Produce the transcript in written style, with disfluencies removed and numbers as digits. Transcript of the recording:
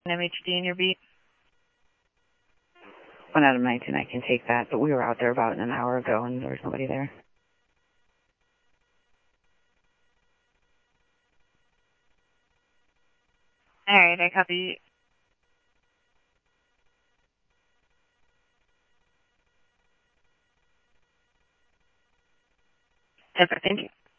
MHD in your beat? 1 out of 19, I can take that, but we were out there about an hour ago and there was nobody there. Alright, I copy. Super, thank you.